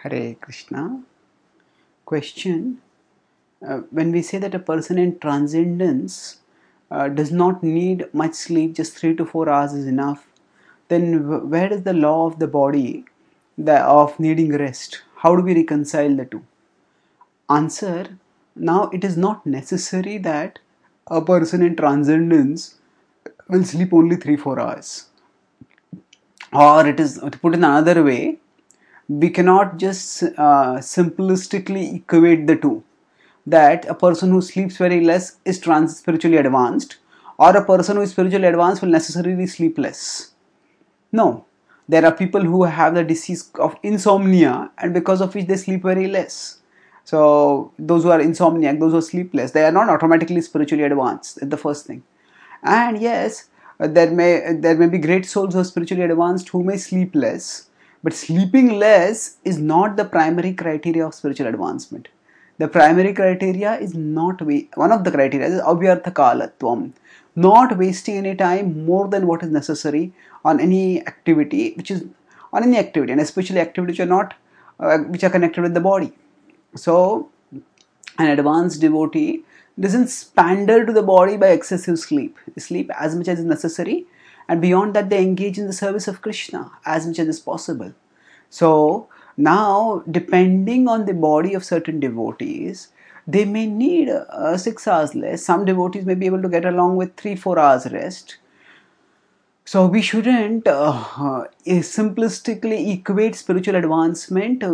Hare Krishna. Question. When we say that a person in transcendence does not need much sleep, just 3 to 4 hours is enough, then where is the law of the body of needing rest? How do we reconcile the two? Answer. Now, it is not necessary that a person in transcendence will sleep only 3 4 hours. Or it is, to put in another way, we cannot just simplistically equate the two, that a person who sleeps very less is spiritually advanced, or a person who is spiritually advanced will necessarily sleep less. No, there are people who have the disease of insomnia, and because of which they sleep very less. So those who are insomniac, those who are sleepless, they are not automatically spiritually advanced. That's the first thing. And yes, there may be great souls who are spiritually advanced who may sleep less, but sleeping less is not the primary criteria of spiritual advancement. The primary criteria is not one of the criteria is avyarthakalatvam, not wasting any time more than what is necessary on any activity, and especially activities which are not which are connected with the body. So an advanced devotee doesn't pander to the body by excessive sleep. They sleep as much as is necessary, and beyond that, they engage in the service of Krishna as much as is possible. So now, depending on the body of certain devotees, they may need 6 hours less. Some devotees may be able to get along with 3 4 hours rest. So we shouldn't simplistically equate spiritual advancement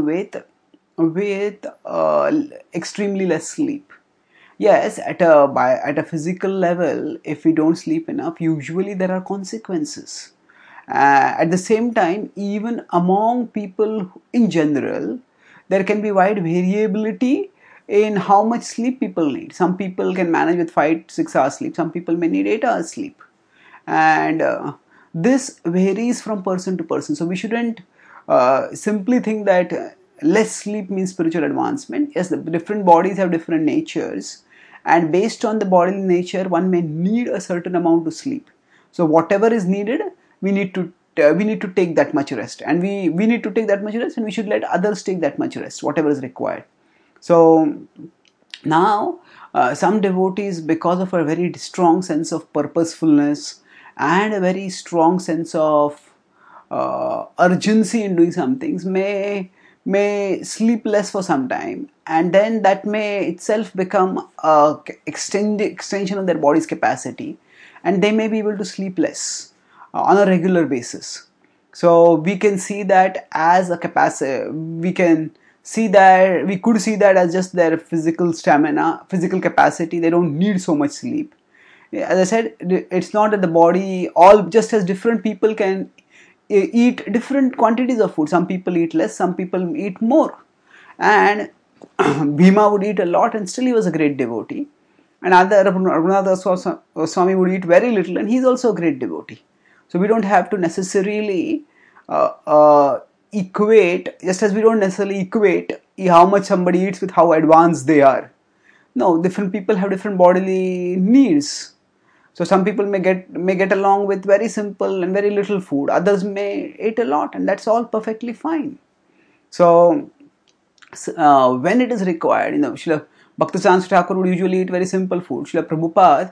with extremely less sleep. Yes, at a physical level, if we don't sleep enough, usually there are consequences. At the same time, even among people in general, there can be wide variability in how much sleep people need. Some people can manage with 5 6 hours sleep. Some people may need 8 hours sleep, and this varies from person to person. So we shouldn't simply think that less sleep means spiritual advancement. Yes, the different bodies have different natures, and based on the bodily nature, one may need a certain amount of sleep. So whatever is needed, we need to take that much rest, and we need to take that much rest, and we should let others take that much rest, whatever is required. So now, some devotees, because of a very strong sense of purposefulness and a very strong sense of urgency in doing some things, may sleep less for some time, and then that may itself become a extension of their body's capacity, and they may be able to sleep less on a regular basis. So we can see that as a capacity. We could see that as just their physical stamina, physical capacity. They don't need so much sleep. As I said, it's not that the body, all just as different people can eat different quantities of food. Some people eat less, some people eat more. And Bhima would eat a lot, and still he was a great devotee. And other Raghunatha Swami would eat very little, and he's also a great devotee. So we don't have to necessarily equate, just as we don't necessarily equate how much somebody eats with how advanced they are. No, different people have different bodily needs. So some people may get along with very simple and very little food. Others may eat a lot, and that's all perfectly fine. So when it is required, Srila Bhaktisiddhanta Thakur would usually eat very simple food. Srila Prabhupada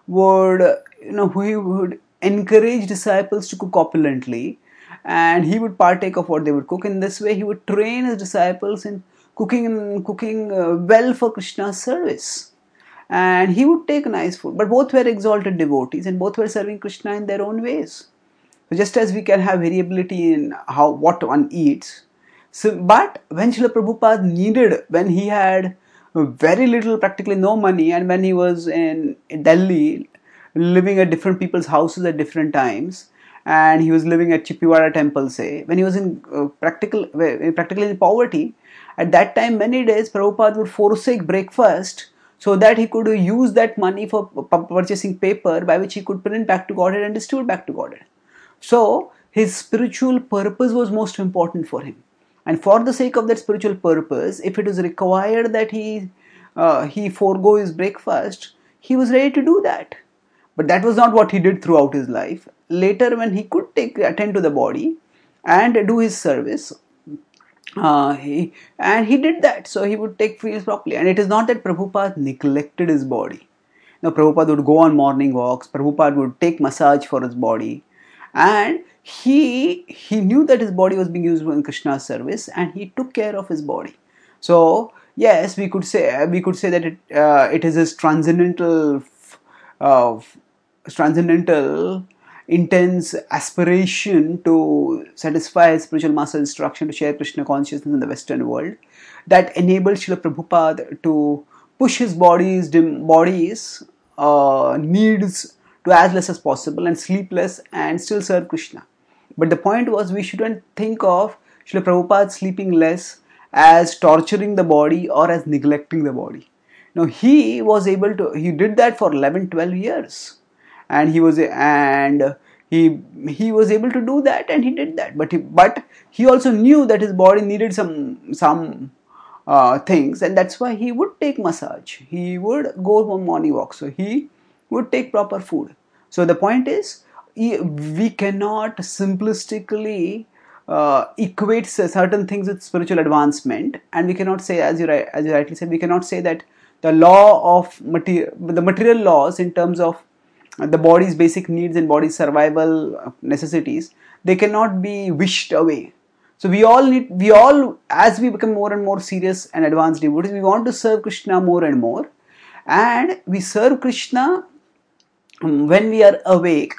would encourage disciples to cook opulently, and he would partake of what they would cook. In this way, he would train his disciples in cooking well for Krishna's service. And he would take nice food. But both were exalted devotees, and both were serving Krishna in their own ways. So just as we can have variability in what one eats, but when Srila Prabhupada when he had very little, practically no money, and when he was in Delhi, living at different people's houses at different times, and he was living at Chippiwada temple, say, when he was in practically in poverty, at that time, many days, Prabhupada would forsake breakfast so that he could use that money for purchasing paper by which he could print back to Godhead and distribute back to Godhead. So his spiritual purpose was most important for him. And for the sake of that spiritual purpose, if it is required that he forego his breakfast, he was ready to do that. But that was not what he did throughout his life. Later, when he could attend to the body and do his service, He did that, so he would take meals properly. And it is not that Prabhupada neglected his body. No, Prabhupada would go on morning walks. Prabhupada would take massage for his body, and he knew that his body was being used in Krishna's service, and he took care of his body. So yes, we could say that it is his uh, transcendental intense aspiration to satisfy his spiritual master's instruction to share Krishna consciousness in the Western world that enabled Srila Prabhupada to push his body's needs to as less as possible and sleep less and still serve Krishna. But the point was, we shouldn't think of Srila Prabhupada sleeping less as torturing the body or as neglecting the body. Now he did that for 11, 12 years, and he was able to do that, and he did that. But he also knew that his body needed some things, and that's why he would take massage. He would go on morning walk. So he would take proper food. So the point is, we cannot simplistically equate certain things with spiritual advancement, and we cannot say, as you rightly said, we cannot say that the material laws in terms of the body's basic needs and body's survival necessities, they cannot be wished away. So as we become more and more serious and advanced devotees, we want to serve Krishna more and more, and we serve Krishna when we are awake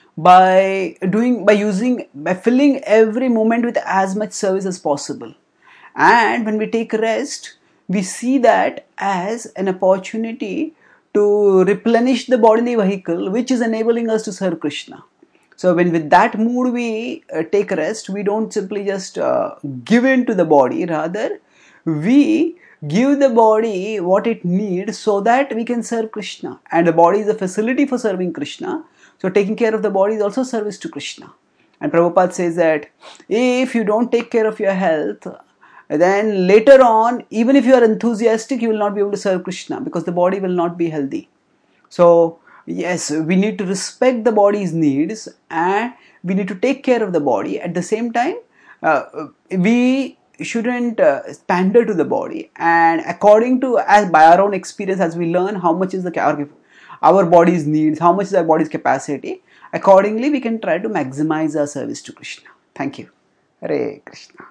by filling every moment with as much service as possible. And when we take rest, we see that as an opportunity to replenish the bodily vehicle, which is enabling us to serve Krishna. So when with that mood we take rest, we don't simply just give in to the body. Rather, we give the body what it needs so that we can serve Krishna. And the body is a facility for serving Krishna. So taking care of the body is also service to Krishna. And Prabhupada says that if you don't take care of your health, then later on, even if you are enthusiastic, you will not be able to serve Krishna because the body will not be healthy. So yes, we need to respect the body's needs, and we need to take care of the body. At the same time, we shouldn't pander to the body, and according to, as by our own experience, as we learn how much is our body's needs, how much is our body's capacity, accordingly we can try to maximize our service to Krishna. Thank you. Hare Krishna.